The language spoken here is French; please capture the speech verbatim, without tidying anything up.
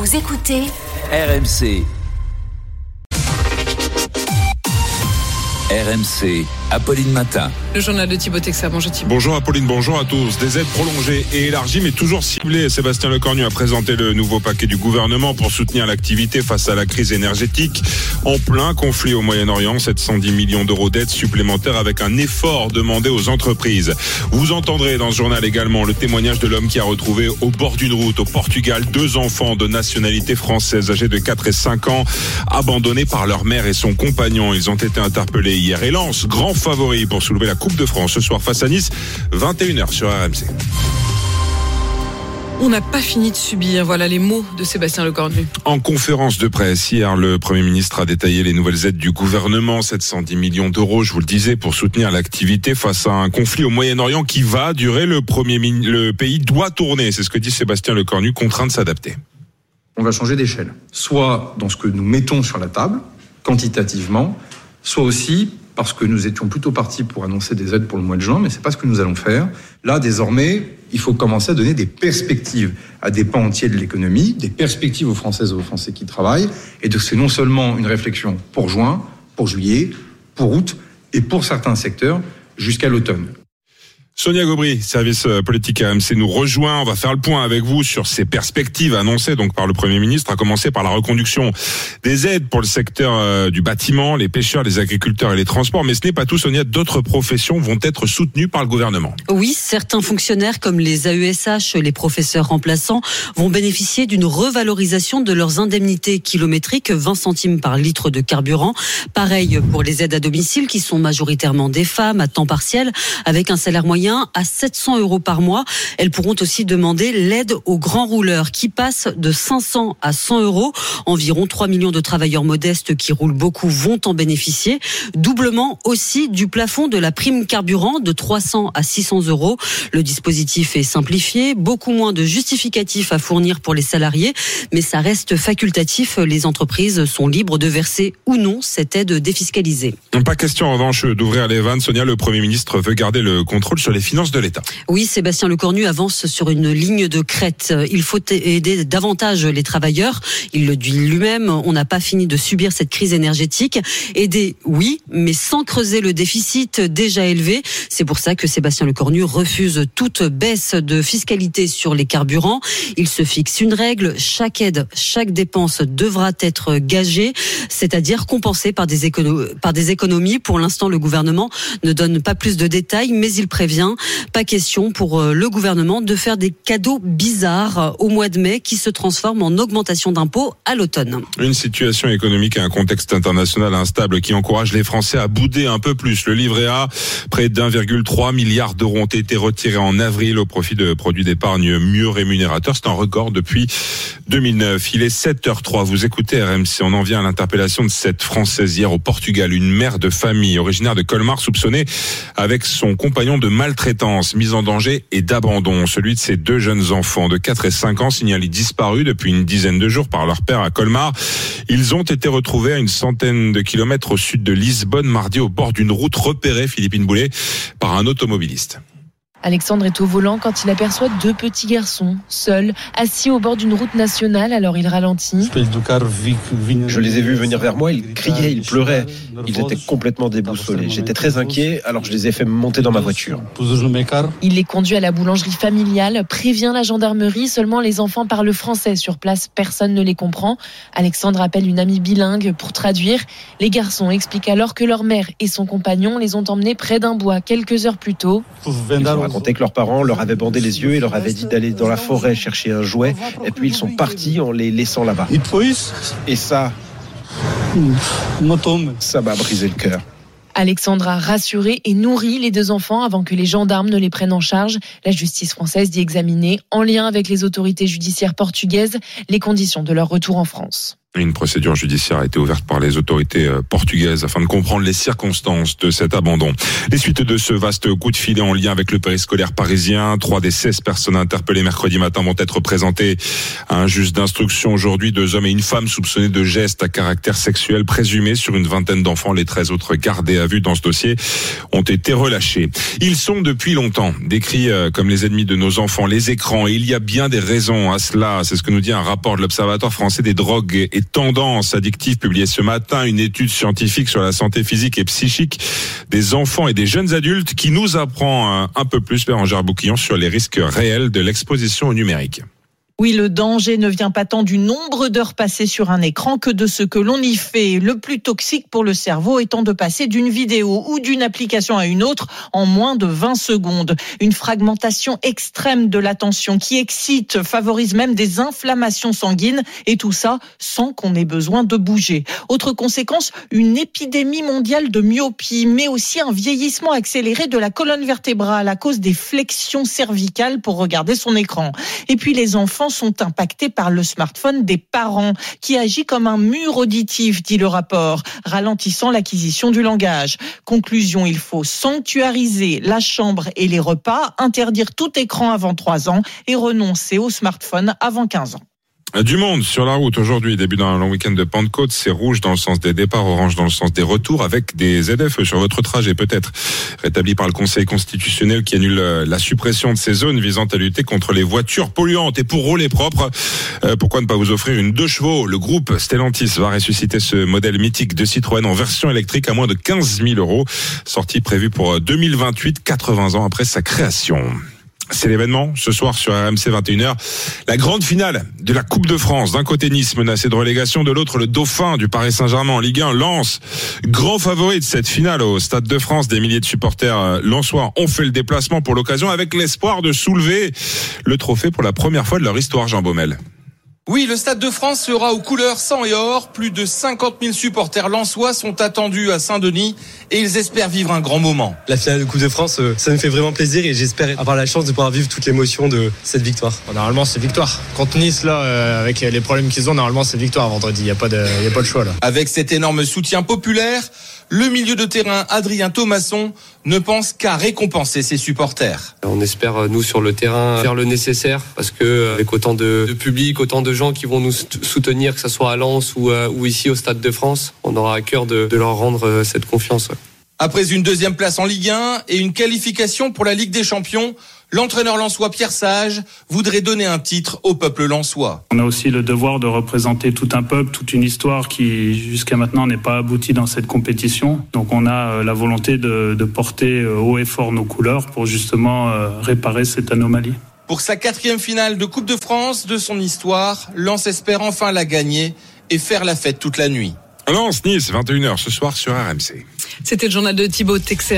Vous écoutez R M C. R M C, Apolline Matin. Le journal de Thibaut Texer. Bonjour Thibaut. Bonjour Apolline, bonjour à tous. Des aides prolongées et élargies mais toujours ciblées. Sébastien Lecornu a présenté le nouveau paquet du gouvernement pour soutenir l'activité face à la crise énergétique. En plein conflit au Moyen-Orient, sept cent dix millions d'euros d'aides supplémentaires avec un effort demandé aux entreprises. Vous entendrez dans ce journal également le témoignage de l'homme qui a retrouvé au bord d'une route au Portugal deux enfants de nationalité française âgés de quatre et cinq ans abandonnés par leur mère et son compagnon. Ils ont été interpellés hier. Et Lens, grand favori pour soulever la Coupe de France ce soir face à Nice, vingt et une heures sur R M C. On n'a pas fini de subir, voilà les mots de Sébastien Lecornu. En conférence de presse hier, le Premier ministre a détaillé les nouvelles aides du gouvernement, sept cent dix millions d'euros, je vous le disais, pour soutenir l'activité face à un conflit au Moyen-Orient qui va durer. Le, premier, le pays doit tourner, c'est ce que dit Sébastien Lecornu, contraint de s'adapter. On va changer d'échelle, soit dans ce que nous mettons sur la table, quantitativement, soit aussi parce que nous étions plutôt partis pour annoncer des aides pour le mois de juin, mais c'est pas ce que nous allons faire. Là, désormais, il faut commencer à donner des perspectives à des pans entiers de l'économie, des perspectives aux Françaises et aux Français qui travaillent, et donc c'est non seulement une réflexion pour juin, pour juillet, pour août, et pour certains secteurs, jusqu'à l'automne. Sonia Gobry, service politique R M C, nous rejoint. On va faire le point avec vous sur ces perspectives annoncées donc par le Premier ministre, à commencer par la reconduction des aides pour le secteur euh, du bâtiment, les pêcheurs, les agriculteurs et les transports. Mais ce n'est pas tout, Sonia. D'autres professions vont être soutenues par le gouvernement. Oui, certains fonctionnaires comme les A E S H, les professeurs remplaçants, vont bénéficier d'une revalorisation de leurs indemnités kilométriques, vingt centimes par litre de carburant. Pareil pour les aides à domicile qui sont majoritairement des femmes à temps partiel avec un salaire moyen à sept cents euros par mois. Elles pourront aussi demander l'aide aux grands rouleurs qui passent de cinq cents à cent euros. Environ trois millions de travailleurs modestes qui roulent beaucoup vont en bénéficier. Doublement aussi du plafond de la prime carburant de trois cents à six cents euros. Le dispositif est simplifié, beaucoup moins de justificatifs à fournir pour les salariés, mais ça reste facultatif. Les entreprises sont libres de verser ou non cette aide défiscalisée. Pas question en revanche d'ouvrir les vannes. Sonia, le Premier ministre veut garder le contrôle sur les finances de l'État. Oui, Sébastien Lecornu avance sur une ligne de crête. Il faut aider davantage les travailleurs. Il le dit lui-même, on n'a pas fini de subir cette crise énergétique. Aider, oui, mais sans creuser le déficit déjà élevé. C'est pour ça que Sébastien Lecornu refuse toute baisse de fiscalité sur les carburants. Il se fixe une règle, chaque aide, chaque dépense devra être gagée, c'est-à-dire compensée par des, écono- par des économies. Pour l'instant, le gouvernement ne donne pas plus de détails, mais il prévient. Pas question pour le gouvernement de faire des cadeaux bizarres au mois de mai qui se transforment en augmentation d'impôts à l'automne. Une situation économique et un contexte international instable qui encourage les Français à bouder un peu plus. Le livret A, près d'un virgule trois milliard d'euros ont été retirés en avril au profit de produits d'épargne mieux rémunérateurs. C'est un record depuis deux mille neuf. Il est sept heures zéro trois. Vous écoutez R M C. On en vient à l'interpellation de cette Française hier au Portugal. Une mère de famille originaire de Colmar soupçonnée avec son compagnon de maltraitance, mise en danger et d'abandon. Celui de ses deux jeunes enfants de quatre et cinq ans signalés disparus depuis une dizaine de jours par leur père à Colmar. Ils ont été retrouvés à une centaine de kilomètres au sud de Lisbonne mardi au bord d'une route repérée, Philippine Boulet, par un automobiliste. Alexandre est au volant quand il aperçoit deux petits garçons, seuls, assis au bord d'une route nationale, alors il ralentit. Je les ai vus venir vers moi, ils criaient, ils pleuraient. Ils étaient complètement déboussolés. J'étais très inquiet, alors je les ai fait monter dans ma voiture. Il les conduit à la boulangerie familiale, prévient la gendarmerie, seulement les enfants parlent français. Sur place, personne ne les comprend. Alexandre appelle une amie bilingue pour traduire. Les garçons expliquent alors que leur mère et son compagnon les ont emmenés près d'un bois quelques heures plus tôt. Ils ont raconté que leurs parents leur avaient bandé les yeux et leur avaient dit d'aller dans la forêt chercher un jouet, et puis ils sont partis en les laissant là-bas. Et ça, ça m'a brisé le cœur. Alexandre a rassuré et nourri les deux enfants avant que les gendarmes ne les prennent en charge. La justice française dit examiner, en lien avec les autorités judiciaires portugaises, les conditions de leur retour en France. Une procédure judiciaire a été ouverte par les autorités portugaises afin de comprendre les circonstances de cet abandon. Les suites de ce vaste coup de filet en lien avec le périscolaire parisien. Trois des seize personnes interpellées mercredi matin vont être présentées à un juge d'instruction aujourd'hui. Deux hommes et une femme soupçonnés de gestes à caractère sexuel présumés sur une vingtaine d'enfants. Les treize autres gardés à vue dans ce dossier ont été relâchés. Ils sont depuis longtemps décrits comme les ennemis de nos enfants, les écrans. Et il y a bien des raisons à cela. C'est ce que nous dit un rapport de l'Observatoire français des drogues et tendances addictives publié ce matin, une étude scientifique sur la santé physique et psychique des enfants et des jeunes adultes qui nous apprend un peu plus, Bérangère Bouquillon, sur les risques réels de l'exposition au numérique. Oui, le danger ne vient pas tant du nombre d'heures passées sur un écran que de ce que l'on y fait. Le plus toxique pour le cerveau étant de passer d'une vidéo ou d'une application à une autre en moins de vingt secondes. Une fragmentation extrême de l'attention qui excite, favorise même des inflammations sanguines et tout ça sans qu'on ait besoin de bouger. Autre conséquence, une épidémie mondiale de myopie, mais aussi un vieillissement accéléré de la colonne vertébrale à cause des flexions cervicales pour regarder son écran. Et puis les enfants sont impactés par le smartphone des parents, qui agit comme un mur auditif, dit le rapport, ralentissant l'acquisition du langage. Conclusion, il faut sanctuariser la chambre et les repas, interdire tout écran avant trois ans et renoncer au smartphone avant quinze ans. Du monde sur la route aujourd'hui, début d'un long week-end de Pentecôte, c'est rouge dans le sens des départs, orange dans le sens des retours, avec des Z F E sur votre trajet peut-être, rétabli par le Conseil constitutionnel qui annule la suppression de ces zones visant à lutter contre les voitures polluantes. Et pour rouler propre, euh, pourquoi ne pas vous offrir une deux chevaux? Le groupe Stellantis va ressusciter ce modèle mythique de Citroën en version électrique à moins de quinze mille euros, sortie prévue pour deux mille vingt-huit, quatre-vingts ans après sa création. C'est l'événement ce soir sur R M C vingt et une heures. La grande finale de la Coupe de France. D'un côté Nice menacé de relégation, de l'autre le dauphin du Paris Saint-Germain en Ligue un, Lens. Grand favori de cette finale au Stade de France. Des milliers de supporters lensois ont fait le déplacement pour l'occasion avec l'espoir de soulever le trophée pour la première fois de leur histoire, Jean Baumel. Oui, le Stade de France sera aux couleurs sang et or. Plus de cinquante mille supporters lensois sont attendus à Saint-Denis et ils espèrent vivre un grand moment. La finale de Coupe de France, ça me fait vraiment plaisir et j'espère avoir la chance de pouvoir vivre toute l'émotion de cette victoire. Normalement, c'est victoire. Contre Nice, là, euh, avec les problèmes qu'ils ont, normalement, c'est victoire vendredi. Il n'y a pas de, il y a pas de choix, là. Avec cet énorme soutien populaire, le milieu de terrain Adrien Thomasson ne pense qu'à récompenser ses supporters. On espère, nous, sur le terrain, faire le nécessaire parce que avec autant de, de public, autant de gens qui vont nous soutenir, que ce soit à Lens ou, euh, ou ici au Stade de France, on aura à cœur de, de leur rendre euh, cette confiance. Ouais. Après une deuxième place en Ligue un et une qualification pour la Ligue des Champions, l'entraîneur lensois Pierre Sage voudrait donner un titre au peuple lensois. On a aussi le devoir de représenter tout un peuple, toute une histoire qui jusqu'à maintenant n'est pas aboutie dans cette compétition. Donc on a la volonté de, de porter haut et fort nos couleurs pour justement réparer cette anomalie. Pour sa quatrième finale de Coupe de France de son histoire, Lens espère enfin la gagner et faire la fête toute la nuit. Lens, Nice, vingt et une heures ce soir sur R M C. C'était le journal de Thibaut Texer.